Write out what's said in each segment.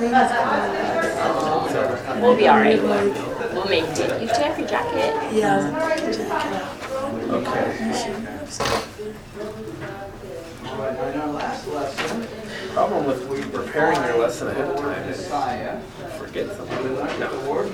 We'll be alright. We'll make it. You take your jacket. Yeah. Okay. Problem with preparing your lesson ahead of time is forget something. No.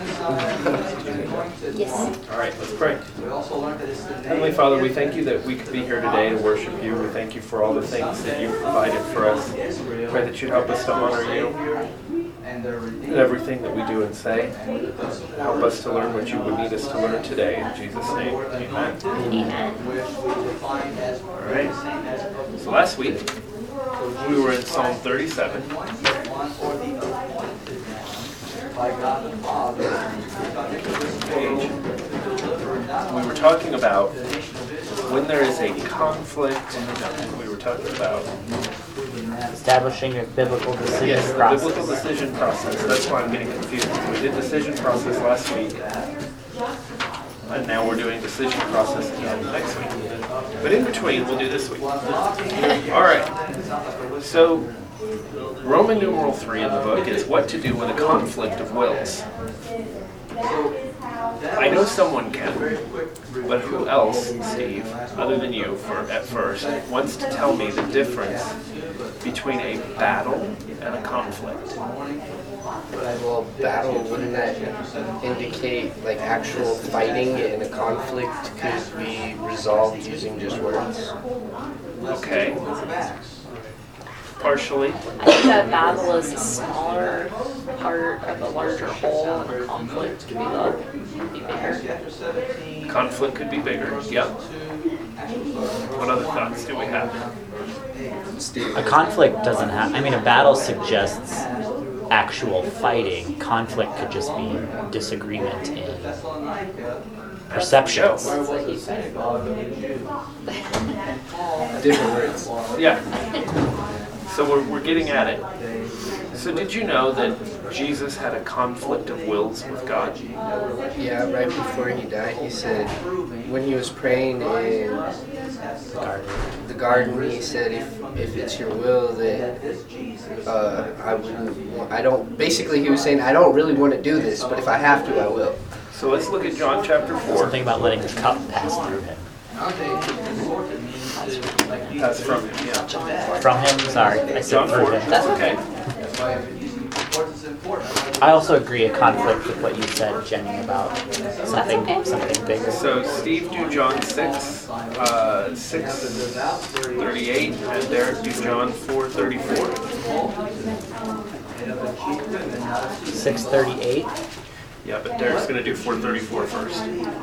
Yes. All right, let's pray. Heavenly Father, we thank you that we could be here today to worship you. We thank you for all the things that you've provided for us. Pray that you'd help us to honor you in everything that we do and say. Help us to learn what you would need us to learn today. In Jesus' name, amen. Amen. All right. So last week, we were in Psalm 37. Page. We were talking about when there is a conflict. We were talking about establishing a biblical decision yes, the process. biblical decision process. That's why I'm getting confused. We did decision process last week, and now we're doing decision process again next week. But in between, we'll do this week. All right. So Roman numeral 3 in the book is what to do with a conflict of wills. I know someone can, but who else, Steve, other than you at first, wants to tell me the difference between a battle and a conflict? Well, battle, wouldn't that indicate like actual fighting, and a conflict could be resolved using just words? Okay. Partially. I think a battle is a smaller part of a larger whole, and a conflict could be bigger. Conflict could be bigger. Yep. What other thoughts do we have? A conflict doesn't have, a battle suggests actual fighting. Conflict could just be disagreement in perceptions. That's what he said. Different words. Yeah. So we're getting at it. So did you know that Jesus had a conflict of wills with God? Yeah, right before he died, he said, when he was praying in the garden, he said, if it's your will, then basically he was saying, I don't really want to do this, but if I have to, I will. So let's look at John chapter 4. Something about letting the cup pass through him. That's from him, yeah. From him? Sorry, I said John through 4. him. That's okay. I also agree a conflict with what you said, Jenny, about something bigger. So Steve, do John 6:38, and Derek, do John 4:34. 6:38. Yeah, but Derek's going to do 4:34 first.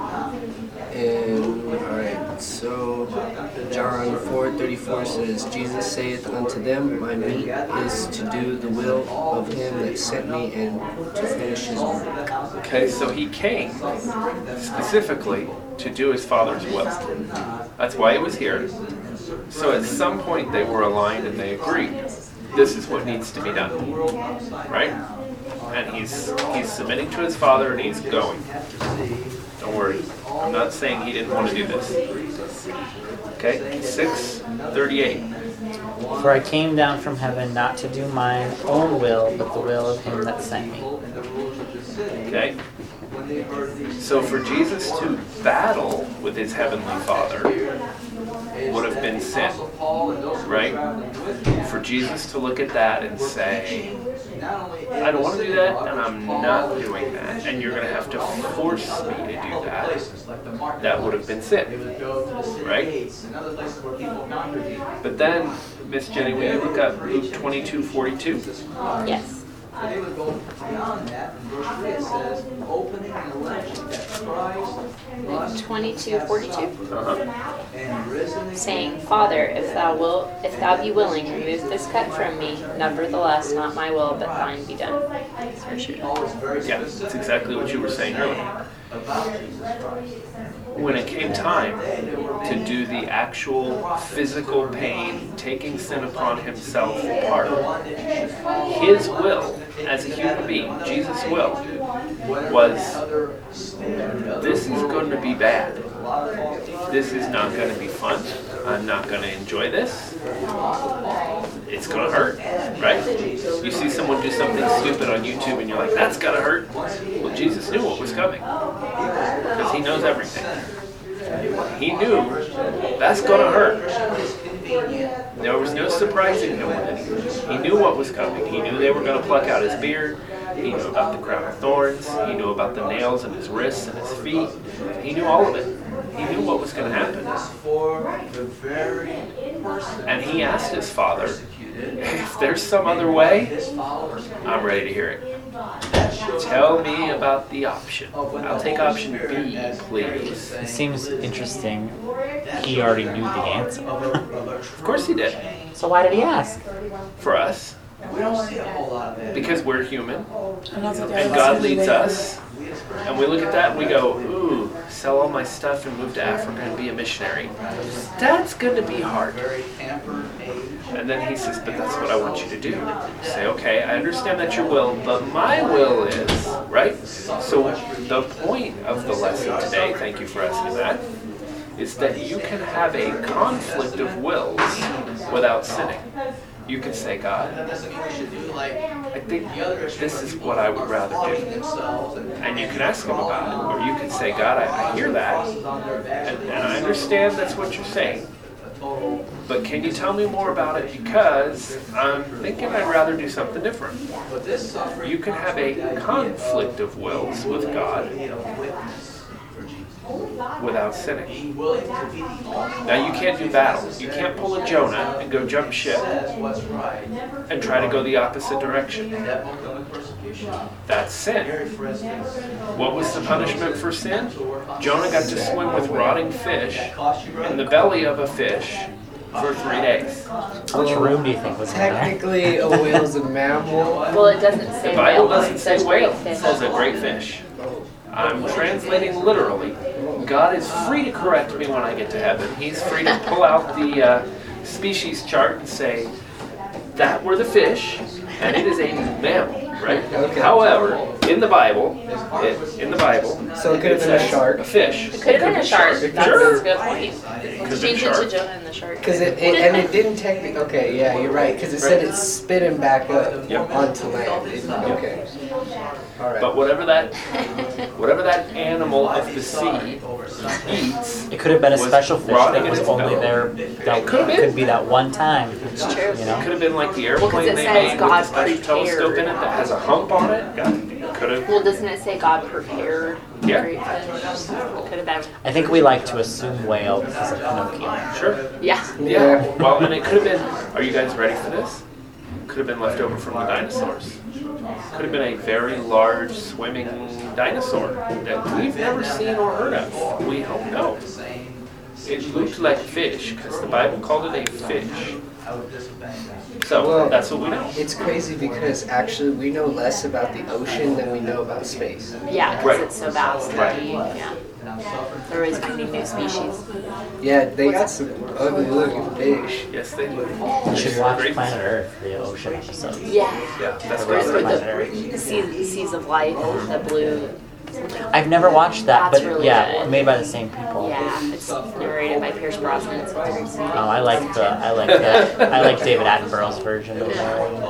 And alright, so John 4:34 says, Jesus saith unto them, my meat is to do the will of him that sent me and to finish his work. Okay, so he came specifically to do his Father's will. That's why he was here. So at some point they were aligned and they agreed. This is what needs to be done. Right? And he's submitting to his Father and he's going. Don't worry. I'm not saying he didn't want to do this. Okay? 6:38. For I came down from heaven not to do mine own will, but the will of him that sent me. Okay? So for Jesus to battle with his heavenly Father would have been sin, right? For Jesus to look at that and say, I don't want to do that, and I'm not doing that, and you're going to have to force me to do that, that would have been sin, right? But then, Miss Jenny, will you look up Luke 22:42? Yes. They would go beyond that. In verse 3 it says, opening an election that Christ must 22:42. and risen Saying, Father, if thou be willing, remove this cup from me. Nevertheless, not my will, but thine be done. That's where she goes. Yeah, that's exactly what you were saying earlier. When it came time to do the actual physical pain, taking sin upon himself part, his will as a human being, Jesus' will, was this is going to be bad. This is not going to be fun. I'm not going to enjoy this. It's going to hurt, right? You see someone do something stupid on YouTube and you're like, that's gotta hurt. Well, Jesus knew what was coming because he knows everything. He knew that's gonna hurt. There was no surprising him with anything. He knew what was coming. He knew they were gonna pluck out his beard. He knew about the crown of thorns. He knew about the nails in his wrists and his feet. He knew all of it. He knew what was going to happen. And he asked his Father, if there's some other way, I'm ready to hear it. Tell me about the option. I'll take option B, please. It seems interesting. He already knew the answer. Of course he did. So why did he ask? For us. We don't see a whole lot of that. Because we're human. And And God leads us. And we look at that and we go, ooh, sell all my stuff and move to Africa and be a missionary. That's going to be hard. Very pampered age. And then he says, but that's what I want you to do. You say, okay, I understand that's your will, but my will is, right? So the point of the lesson today, thank you for asking that, is that you can have a conflict of wills without sinning. You can say, God, That doesn't mean we should do like I think the other this is what I would rather flogging do. themselves And you can ask him about it, or you can say, God, I hear that, and I understand that's what you're saying, but can you tell me more about it, because I'm thinking I'd rather do something different. But this suffering, You can have a conflict of wills with God without sinning. being willing to be the only Now you can't do battle. You can't pull a Jonah and go jump ship says what's right. and try to go the opposite direction. That will come with persecution. That's sin. Mary, for instance, What was the punishment for sin? Jonah got to swim with rotting fish that cost you in the brother. belly of a fish for 3 days. How much room do you think was in there? Technically, a whale's a mammal. Well, it doesn't say The Bible whale, doesn't it say says whale, great it fish. says a great fish. I'm translating literally. God is free to correct me when I get to heaven. He's free to pull out the species chart and say, that were the fish, and it is a mammal, right? Okay. However, in the Bible, So it could have been a says shark. A fish. It could have been a shark. That's Sure. a good point. Could have been Change it to shark. Jonah and the shark. Because it didn't technically. Okay, yeah, you're right. Because it said it's spitting back up Yep. onto land. Okay. All right. But whatever that animal of the sea eats, It could have been a was special fish rotting that in was its only belly. there. That It could have been. could be that one time. It's true. You know. could have been like the Well, 'cause airplane it they says made with God the special telescope in it that has a hump on it. God, could have. Well, doesn't it say God prepared Yeah. great fish? Could have been. I think we like to assume whale because of Pinocchio. Sure. Yeah. Yeah. Well, and it could have been. Are you guys ready for this? Could have been left over from the dinosaurs. Could have been a very large swimming dinosaur that we've never seen or heard of. We don't know. It looked like fish because the Bible called it a fish. So Well, that's what we know. It's crazy because actually we know less about the ocean than we know about space. Yeah, because Right. it's so vast. Right. Yeah. They're always finding new species. Yeah, they got some ugly looking fish. Yes, they do. You should watch Great. Planet Earth, the ocean episodes. Yeah. Yeah, that's Right. great. With the seas of life, the blue. I've never watched that, That's but really yeah, good. made by the same people. Yeah, it's narrated by Pierce Brosnan. It's very sweet. Oh, I like David Attenborough's version of it.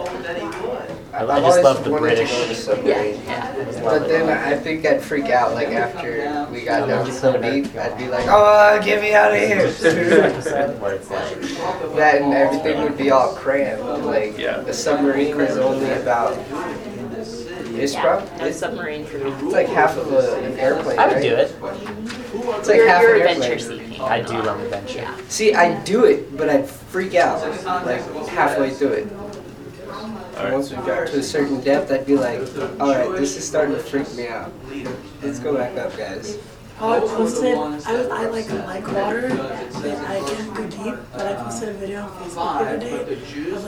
I I've just always love the wanted to British. go to submarine. Yeah. But then I think I'd freak out like after we got down so deep. I'd be like, oh, get me out of here. Where it's like, That and everything would be all cramped. Like Yeah. a submarine is only about it's Yeah, probably no submarine for me. it's like half of an airplane. I would right? do it. It's like You're, half you're an adventure airplane. seeking. I do love adventure. See, I'd do it, but I'd freak out like halfway through it. Alright. Once we got to a certain depth, I'd be like, all right, this is starting to freak me out. Let's go back up, guys. Oh, I posted, I like water, but I can't go deep, but I posted a video on Facebook the other day of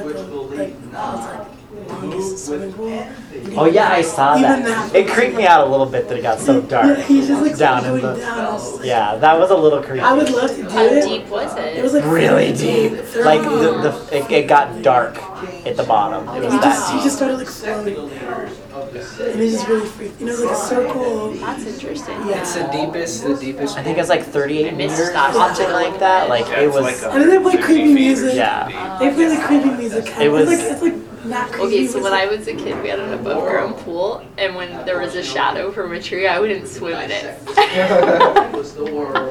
longest swimming pool. Oh yeah, I saw Even that. that- It creeped me out a little bit that it got so dark. He's just like Down in going the. down. I was just like, Yeah, that was a little creepy. I would love to do How it. deep was it? It was like Really deep. Like it got dark at the bottom. It was He that just deep. started like floating. And it's just really freaky. You know, it's like a circle. That's interesting. Yeah. It's the deepest. I think it's like 38 I missed meters, that. something like that. Like Yeah, it it's was. like And then they play 150 creepy feet or music. Yeah. something. They play the creepy music. It was- It's like not creepy. Okay, so it's when like- I was a kid, we had an above ground pool, and when there was a shadow from a tree, I wouldn't swim in it. Was the world.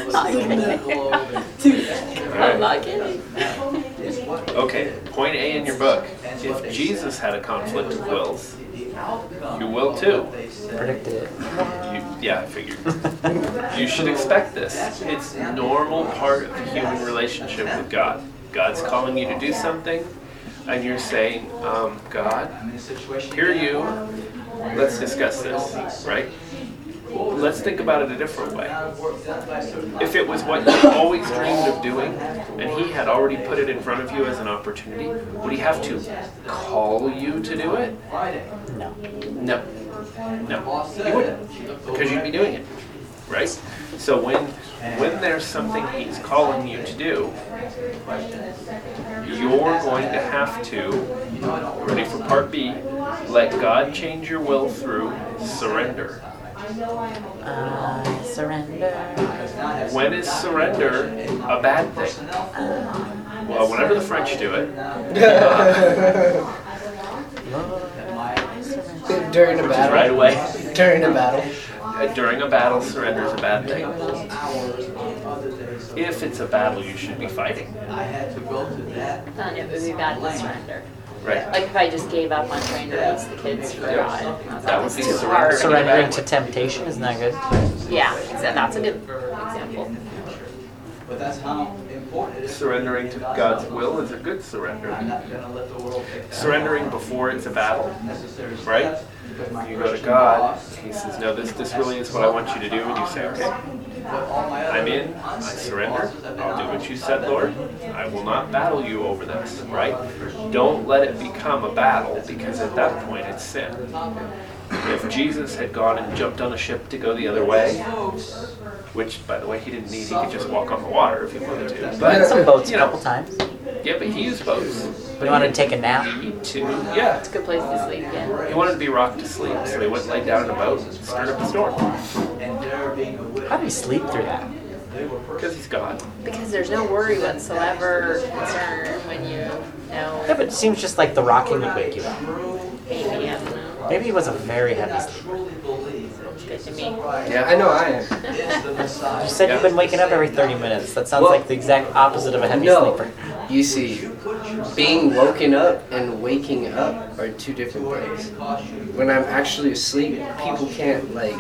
Dude, I'm not kidding. Okay, point A in your book. If Jesus had a conflict of wills, you will too. Predicted it. Yeah, I figured. You should expect this. It's a normal part of the human relationship with God. God's calling you to do something, and you're saying, God, hear you. Let's discuss this, right? Let's think about it a different way. If it was what you always dreamed of doing, and he had already put it in front of you as an opportunity, would he have to call you to do it? No. No. No. He wouldn't. Because you'd be doing it. Right? So when there's something he's calling you to do, you're going to have to, ready for part B, let God change your will through surrender. Surrender. When is surrender a bad thing? Well, whenever the French do it, During a battle. right away. During a battle. During a battle, surrender is a bad thing. If it's a battle, you should be fighting. Then it would be bad to surrender. Right. Like if I just gave up on trying to raise the kids for God. That would be too surrender. hard. Surrendering to temptation, isn't that good? Yeah, so that's a good example. But that's how important it is. Surrendering to God's will is a good surrender. I'm not gonna let the world take Surrendering before it's a battle, necessary right? steps, because my You go to Christian God, boss he says, no, this really is what I want you to do, and you say, okay, put all my other I'm in, I unsaved surrender, bosses have been I'll do on what you the said, side. Lord. I will not battle you over this, right? Don't let it become a battle, because at that point it's sin. If Jesus had gone and jumped on a ship to go the other way, which, by the way, he didn't need, he could just walk on the water if he wanted to. Had But, some boats a you know, couple times. yeah, but he used boats. But he wanted to take a nap. Need to, yeah. It's a good place to sleep, yeah. He wanted to be rocked to sleep, so he went and laid down in a boat and stirred up a storm. And there being a witness, How do you sleep through that? they were Because he's God. Because there's no worry whatsoever, concern when you know. Yeah, but it seems just like the rocking would wake you up. Maybe, I don't know. Maybe he was a very heavy sleeper. truly believe It's good to me. Yeah, I know I am. is the Messiah. You said you've been waking up every 30 minutes. That sounds Well, like the exact opposite of a heavy No, sleeper. you see, being woken up and waking up are two different things. When I'm actually asleep, people can't like.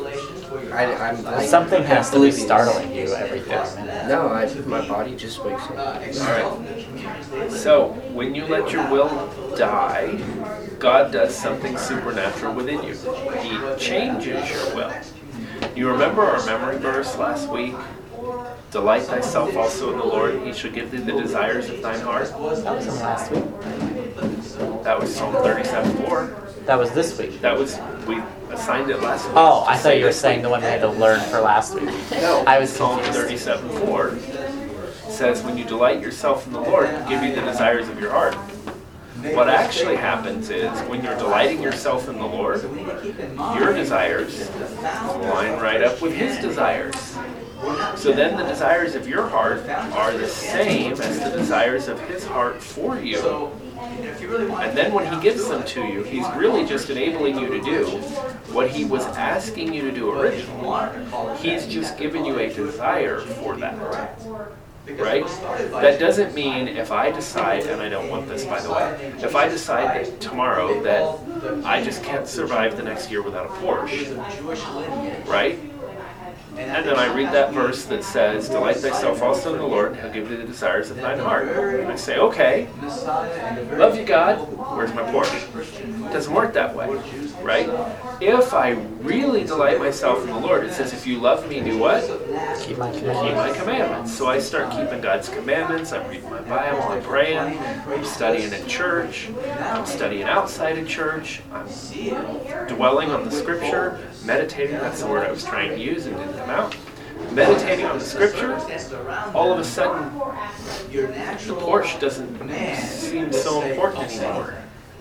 I'm like Something has to be oblivious. startling you every 30 minutes. No, my body just wakes up. Alright. So, when you let your will die, God does something supernatural within you. He changes your will. You remember our memory verse last week? Delight thyself also in the Lord, he shall give thee the desires of thine heart. That was from last week. That was Psalm 37:4. That was this week. That was, we assigned it last week. Oh, I to thought say you were this saying week. the one we had to learn for last week. No, I was Psalm confused. 37:4 says, when you delight yourself in the Lord, he'll give you the desires of your heart. What actually happens is, when you're delighting yourself in the Lord, your desires line right up with his desires. So then the desires of your heart are the same as the desires of his heart for you. And then when he gives them to you, he's really just enabling you to do what he was asking you to do originally. He's just given you a desire for that. Right? That doesn't mean if I decide, and I don't want this by the way, if I decide that tomorrow that I just can't survive the next year without a Porsche, right? And then I read that verse that says, delight thyself also in the Lord, and he'll give thee the desires of thine heart. And I say, okay, love you God, where's my Porsche? It doesn't work that way, right? If I really delight myself in the Lord, it says, if you love me, do what? Keep my Keep commandments. my commandments. So I start keeping God's commandments. I'm reading my Bible. I'm praying. I'm studying at church. I'm studying outside of church. I'm dwelling on the scripture, meditating. That's the word I was trying to use and didn't come out. Meditating on the scripture. All of a sudden, the Porsche doesn't seem so important anymore.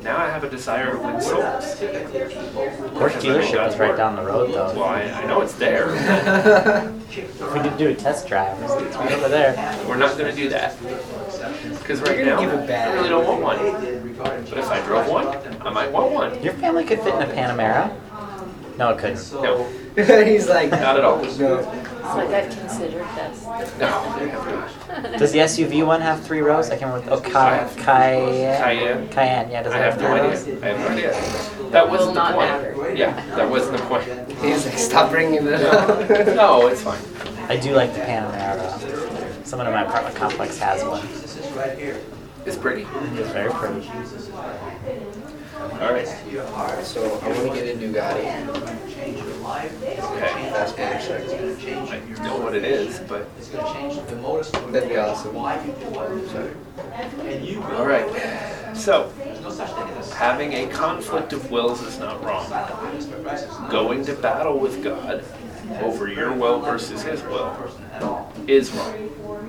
now I have a desire to win souls. Course dealership is right down the road, though. Well, I know it's there. We need to do a test drive. It's right over there. We're not going to do that. Because right You're now, gonna give it back. I really don't want one. But if I drove one, I might want one. Your family could fit in a Panamera. No, it couldn't. No, He's like, not at all. no. It's like I've considered this. No, I have not. Does the SUV one have 3 rows? I can't remember. Oh, Cayenne. Cayenne. Cayenne. Yeah, does it I have no 3 idea. rows? I have no idea. That wasn't Will the not point. matter. Yeah, that wasn't the point. He's like, stop bringing it up. No, it's fine. I do like the Panamera. Someone in my apartment complex has one. This is right here. It's pretty. It's very pretty. All right. So I want to get a Nugatti. Change your life. Okay. That's motorcycle. I know what it is, but It's going to change the motor story. That'd be awesome. Why you do it. And you will. all right. So, There's no such thing as a having a conflict of wills is not wrong. Going to battle with God over your will versus His will is wrong.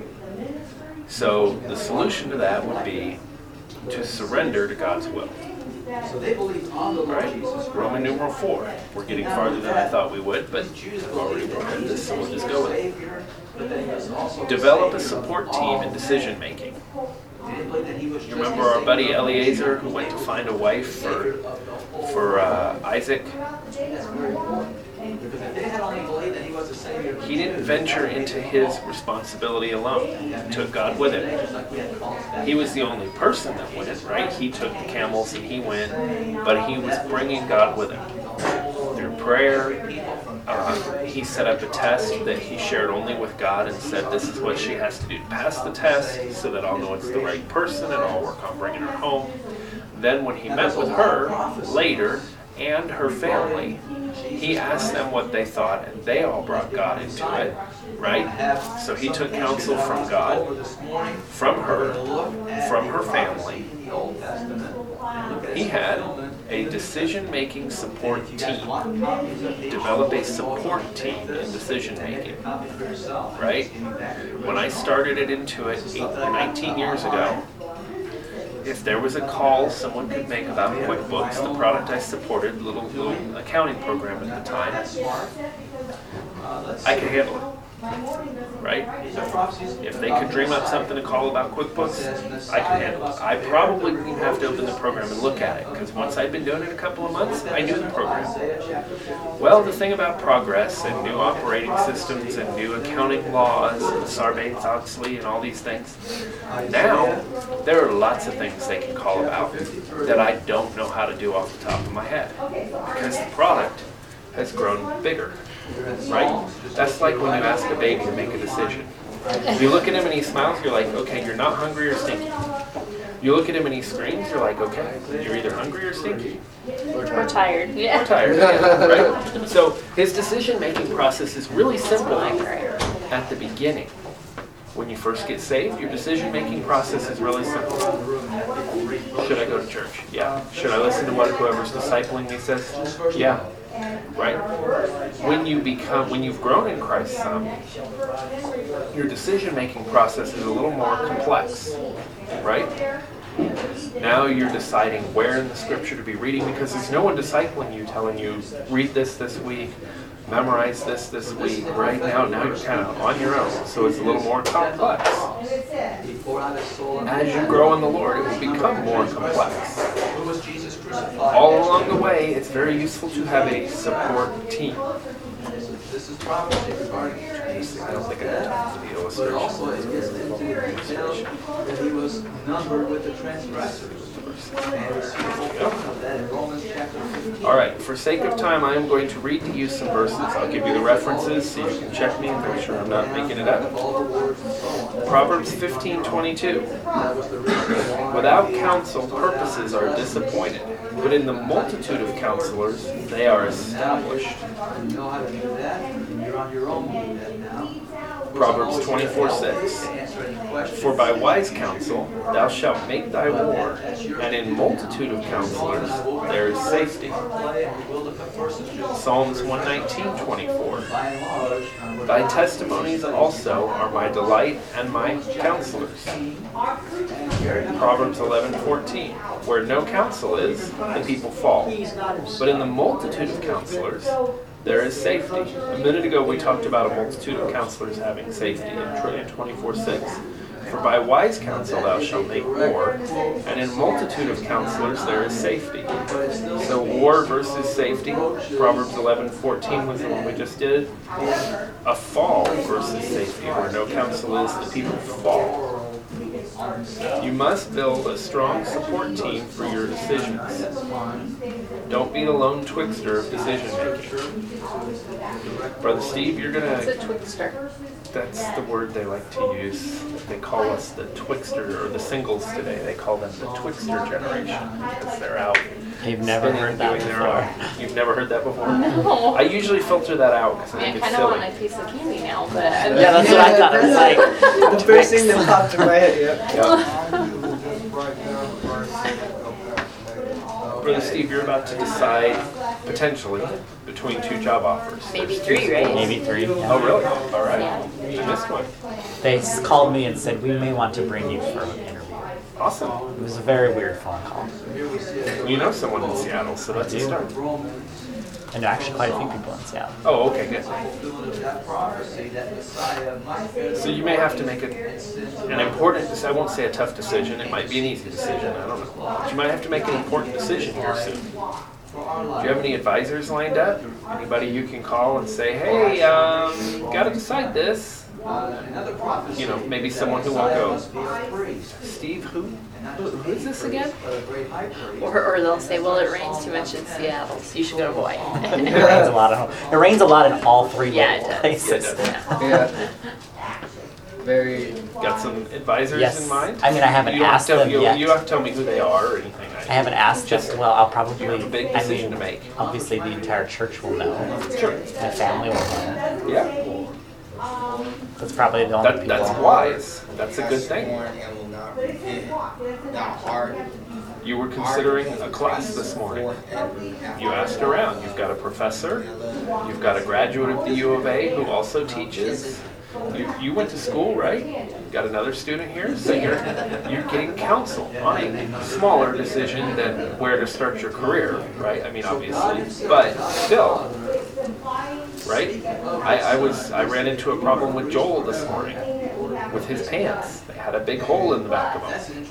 So the solution to that would be to surrender to God's will. So they believe on the Lord Right? Jesus Roman numeral 4. We're getting farther than I thought we would, but I've already prepared this, so we'll just go with it. but then he was also Develop a support team in decision making. They didn't believe that he was You remember our buddy Eliezer who went to find a wife for Isaac? Because if they had only believed that he was the Savior, He didn't venture into his responsibility alone. He took God with him. just like we had calls back. He was the only person that went, right? He took the camels and he went, but he was bringing God with him. Through prayer, he set up a test that he shared only with God and said, this is what she has to do to pass the test so that I'll know it's the right person and I'll work on bringing her home. Then when he met with her later and her family, he asked them what they thought, and they all brought God into it, right? So he took counsel from God, from her family. He had a decision-making support team. Develop a support team in decision-making, right? When I started it into it 19 years ago, if there was a call someone could make about QuickBooks, the product I supported, little accounting program at the time, I could handle it, right? If they could dream up something to call about QuickBooks, I could handle it. I probably didn't have to open the program and look at it, because once I'd been doing it a couple of months, I knew the program. Well, the thing about progress and new operating systems and new accounting laws and Sarbanes-Oxley and all these things, now there are lots of things they can call about that I don't know how to do off the top of my head, because the product has grown bigger, right? That's like when you ask a baby to make a decision. If you look at him and he smiles, you're like, okay, you're not hungry or stinky. You look at him and he screams, you're like, okay, you're either hungry or stinky. Or tired. Yeah. Or tired, yeah, right? So his decision-making process is really simple at the beginning. When you first get saved, your decision-making process is really simple. Should I go to church? Yeah. Should I listen to what whoever's discipling me says? Yeah. Right? When you've grown in Christ some, your decision-making process is a little more complex, right? Now you're deciding where in the scripture to be reading, because there's no one discipling you, telling you, read this week, memorize this week, right? Now you're kind of on your own, so it's a little more complex. As you grow in the Lord, it will become more complex. All along the way, it's very useful to have a support team. This is prophecy regarding I don't think I have time for the illustration. But also it gets into that he was numbered with the transgressors. And we see the fulfillment of that in Romans chapter 15. All right, for sake of time, I am going to read to you some verses. I'll give you the references so you can check me and make sure I'm not making it up. All the words and so on. Proverbs 15:22. That was the reason why. Without counsel, purposes are disappointed, but in the multitude of counselors, they are established. You know how to do that, and you're on your own to do that now. Proverbs 24:6. For by wise counsel thou shalt make thy war, and in multitude of counselors there is safety. Psalms 119:24. Thy testimonies also are my delight and my counselors. Proverbs 11:14. Where no counsel is, the people fall. But in the multitude of counselors, there is safety. A minute ago we talked about a multitude of counselors having safety in 24:6. For by wise counsel thou shalt make war, and in multitude of counselors there is safety. So war versus safety, Proverbs 11:14 was the one we just did. A fall versus safety, where no counsel is, the people fall. You must build a strong support team for your decisions. Don't be the lone twixter of decision making. Brother Steve, you're What's a gonna. twixter? That's the word they like to use. They call us the twixter, or the singles today. They call them the twixter generation because they're out. You've never spinning, heard that doing their before. own. You've never heard that before? No. I usually filter that out because I I mean, think I it's kind of want my silly. piece of candy now, but Yeah, that's what I thought. It was like The first thing that popped in my head, yeah. Brother Steve, you're about to decide potentially between two job offers. maybe There's 3, right? maybe 3. Oh, Yeah. really? All right. Yeah. I missed one. They called me and said we may want to bring you for an interview. Awesome. It was a very weird phone call. You know someone in Seattle, so that's a do. start. And actually quite a few people in Seattle. Oh, okay, good. So you may have to make an important, I won't say a tough decision, it might be an easy decision, I don't know. But you might have to make an important decision here soon. Do you have any advisors lined up? Anybody you can call and say, hey, gotta decide this? You know, maybe someone who won't go. Steve, who is this again? Or they'll say, well, it rains too much in Seattle, so you should go to Hawaii. It rains a lot in all 3 Yeah, local it does. places. It does. Yeah. Very. Got some advisors Yes. in mind? I mean, I haven't You don't have asked to- them you, yet. You don't have to tell me who they are or anything. I haven't asked Just- them. Well, I'll probably. You have a big I decision mean, to make. obviously the entire church will know. Sure. My family will know. Yeah. That's probably the only people. That's wise. That's a good thing. And will not repent. Thou art You were considering a class this morning. You asked around. You've got a professor. You've got a graduate of the U of A who also teaches. You went to school, right? You got another student here, so you're getting counsel on a smaller decision than where to start your career, right? I mean, obviously, but still, right? I ran into a problem with Joel this morning with his pants. They had a big hole in the back of them.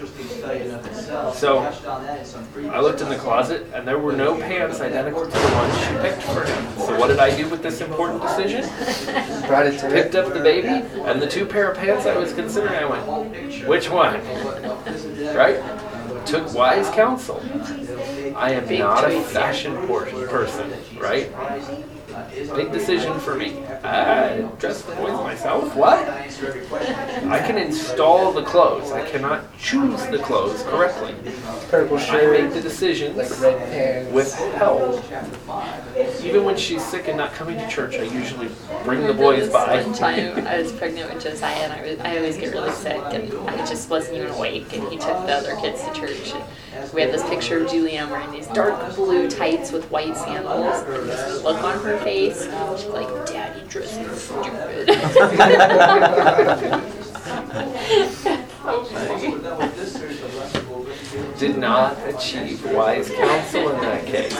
So I looked in the closet and there were no pants identical to the ones she picked for him. So what did I do with this important decision? Brought it to Picked her. up the baby and the 2 pair of pants I was considering. I went, which one? Right? Took wise counsel. I am Big not a choice, yeah. fashion person, right? Big decision for me. I dress the boys myself. What? I can install the clothes. I cannot choose the clothes correctly. Purple I make shirt. the decisions Red pants. with help. Even when she's sick and not coming to church, I usually bring the boys by. One time I was pregnant with Josiah, and I always get really sick, and I just wasn't even awake, and he took the other kids to church. And we had this picture of Julianne wearing these dark blue tights with white sandals, and this look on her face. She's like, Daddy dresses stupid. So funny. Did not achieve wise counsel in that case.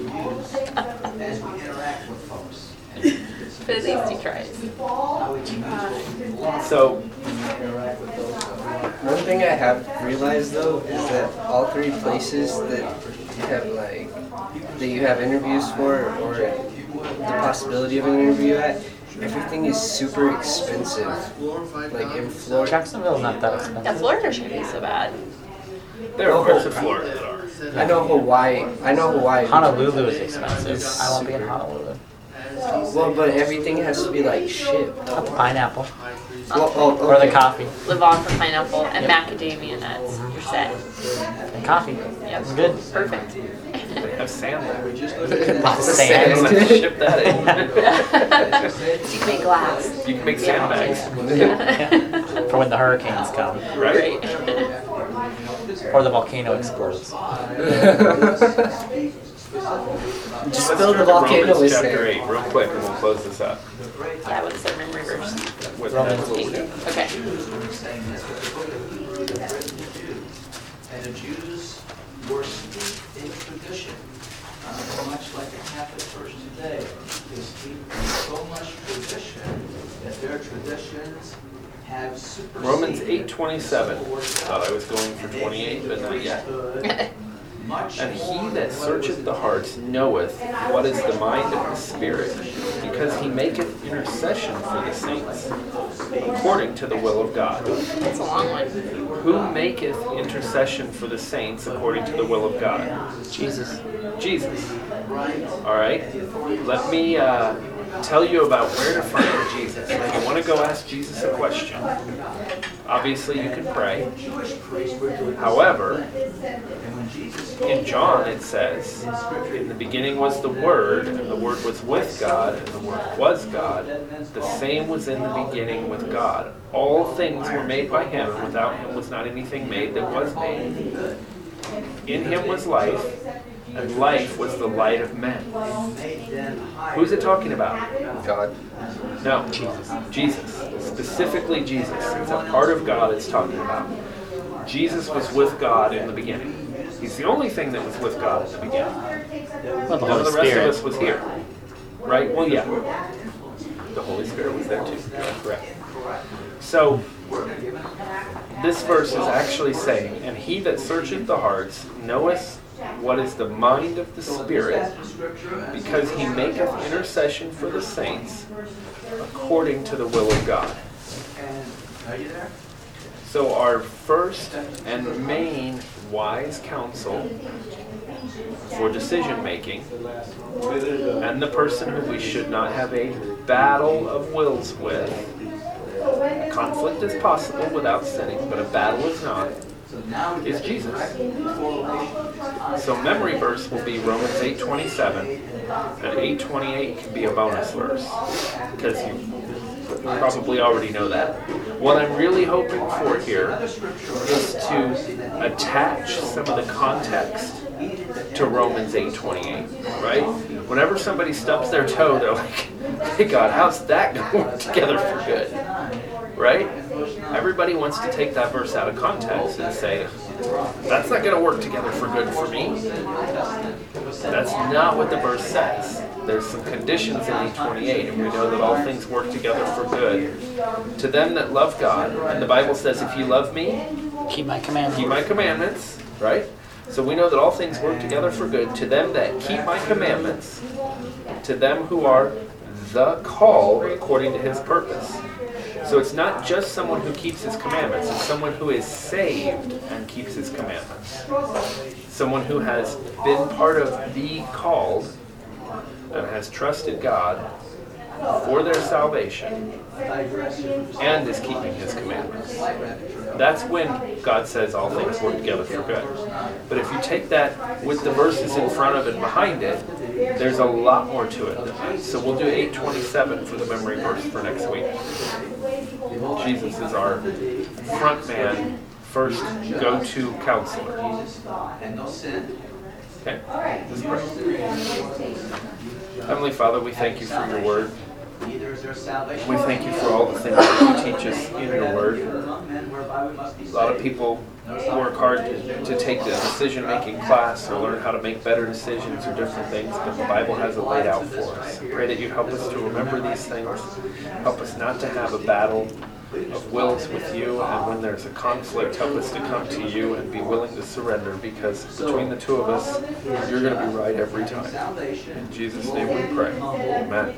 But at least he tries. So, One thing I have realized though is that all 3 places that have that you have interviews for or the possibility of an interview at, everything is super expensive. Like in Florida. Jacksonville's not that Yeah, expensive. Florida shouldn't be so bad. there are parts of Florida that are. I know Hawaii. Honolulu is expensive. I won't be in Honolulu. Well, but everything has to be like shipped. Pineapple Well, or the okay. coffee. Live on for pineapple and macadamia nuts. You're set. And coffee. Yep. We're good. Perfect. They have sand there. Lots of sand. Let's ship that in. So you can make glass. You can make sandbags. For when the hurricanes come. Right? Or the volcano explodes. Just Let's fill turn the to volcano Romans with chapter sand. 8 real quick and we'll close this up. Yeah, what's their memory verse? With Romans that's what we'll do. Okay. And the Jews were steeped in tradition, much like the Catholic Church today is steeped in so much tradition that their traditions have superseded. Romans 8:27. Thought I was going for 28, but not yet. And he that searcheth the hearts knoweth what is the mind of the Spirit, because he maketh intercession for the saints, according to the will of God. That's a long one. Who maketh intercession for the saints according to the will of God? Jesus. Jesus. All right. Let me tell you about where to find Jesus. If you want to go ask Jesus a question, obviously you can pray. However, in John it says, in the beginning was the Word, and the Word was with God, and the Word was God. The same was in the beginning with God. All things were made by him, and without him was not anything made that was made. In him was life, and life was the light of men. Who's it talking about? God. No, Jesus. Specifically Jesus. It's a part of God it's talking about. Jesus was with God in the beginning. He's the only thing that was with God in the beginning. Well, the None of Holy the rest Spirit. of us was here. Right? Well, yeah. The Holy Spirit was there too. Correct. So, this verse is actually saying, and he that searcheth the hearts knoweth what is the mind of the Spirit, because he maketh intercession for the saints according to the will of God. So our first and main wise counsel for decision making, and the person who we should not have a battle of wills with, conflict is possible without sinning, but a battle is not, is Jesus. So memory verse will be Romans 8:27, and 8:28 can be a bonus verse, because you probably already know that. What I'm really hoping for here is to attach some of the context to Romans 8:28, right? Whenever somebody stubs their toe, they're like, hey God, how's that going to work together for good? Right? Everybody wants to take that verse out of context and say, that's not going to work together for good for me. That's not what the verse says. There's some conditions in 8:28, and we know that all things work together for good to them that love God. And the Bible says, if you love me, Keep my commandments. keep my commandments, right? So we know that all things work together for good to them that keep my commandments, to them who are the called according to his purpose. So it's not just someone who keeps his commandments, it's someone who is saved and keeps his commandments. Someone who has been part of the called and has trusted God for their salvation and is keeping his commandments. That's when God says all things work together for good. But if you take that with the verses in front of and behind it, there's a lot more to it than that. So we'll do 8:27 for the memory verse for next week. Jesus is our front man, first go-to counselor. Okay, let's pray. Heavenly Father, we thank you for your word. We thank you for all the things that you teach us in your word. A lot of people work hard to take the decision-making class or learn how to make better decisions or different things, but the Bible has it laid out for us. I pray that you help us to remember these things, help us not to have a battle of wills with you, and when there's a conflict, help us to come to you and be willing to surrender, because between the two of us, you're going to be right every time. In Jesus' name we pray. Amen.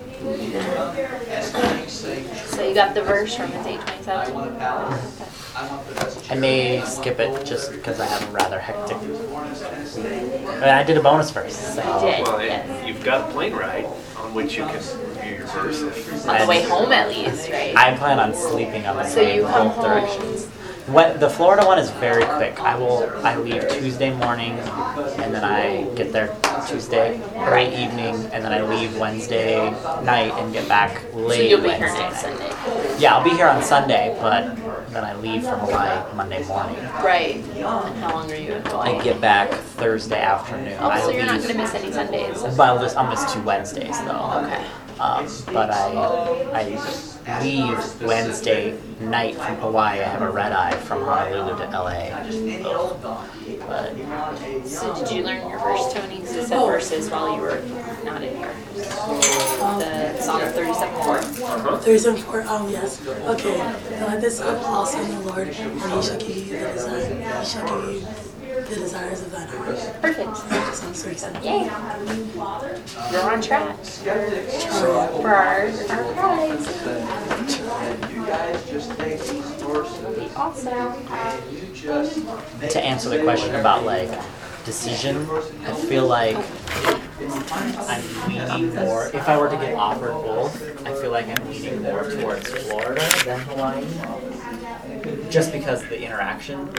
So you got the verse, Romans 8:27? I may skip it just because I have a rather hectic. I did a bonus verse. So. did. Well, Yes. you've got a plane ride on which you can review your verse. On the way home at least, right? I plan on sleeping on the So plane you come both home. directions. The Florida one is very quick. I leave Tuesday morning, and then I get there Tuesday early evening, and then I leave Wednesday night and get back late So you'll be Wednesday here next night. Sunday. Yeah, I'll be here on Sunday, but then I leave for Hawaii Monday morning. Right. And how long are you in Hawaii? I get back Thursday afternoon. Oh, so I you're not leave- going to miss any Sundays. But I'll miss 2 Wednesdays though. Okay. But I leave Wednesday night from Hawaii. I have a red eye from Honolulu to LA. But So did you learn your verse, Tony? So you said verses while you were not in here. The Psalm 37:4. 37:4. Oh yes. Okay. Like this also in the Lord, and He shall give you the desire. He shall give you the desires of thine heart. Perfect. Psalm 37. Yay. You're on track for our prize. And you guys just take these verses Awesome. and you just make to answer the question about like decision, I feel like I'm leaning more. If I were to get offered both, I feel like I'm leaning more towards Florida than Hawaii, just because the interaction.